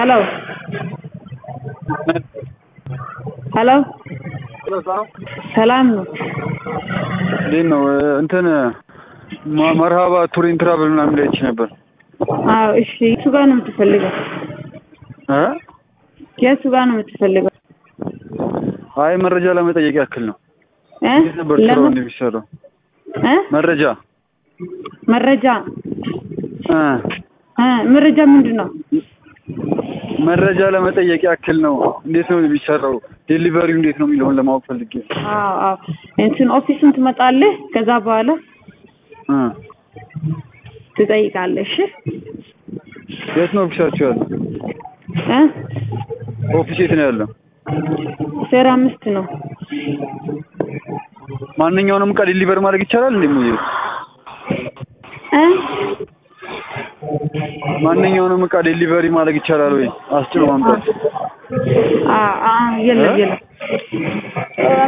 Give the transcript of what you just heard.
Hello hello ሰላም ነው እንዴት ነው እንትን መርሃባ ቱሪን ትራቭል ምናምን ላይ ነበር። አዎ እሺ የቱ ጋር ነው የምትፈልገው? የቱ ጋር ነው የምትፈልገው? አይ መረጃ ለመጠየቅ ያክል ነው። እንዴት ነበር ስራው እንደሚሰራው? መረጃ መረጃ ምንድነው? መረጃ ለመጠየቅ ያክል ነው። እንዴት ነው የሚሰራው? ዴሊቨሪው እንዴት ነው የሚለውን ለማወቅ ፈልጌ። አዎ እንትን ኦፊስን ትመጣለህ ከዛ በኋላ ትጠይቃለህ። እሺ የት ነው ኦፊሳችሁ ያለው? ኦፊስ የት ነው ያለው? ሴራ 5 ነው። ማንኛውንም ዕቃ ዴሊቨር ማድረግ ይቻላል እንዴ? ማንኛውንም ዕቃ ዴሊቨሪ ማድረግ ይቻላል ወይ? አስጭኖ ማምጣት? የለም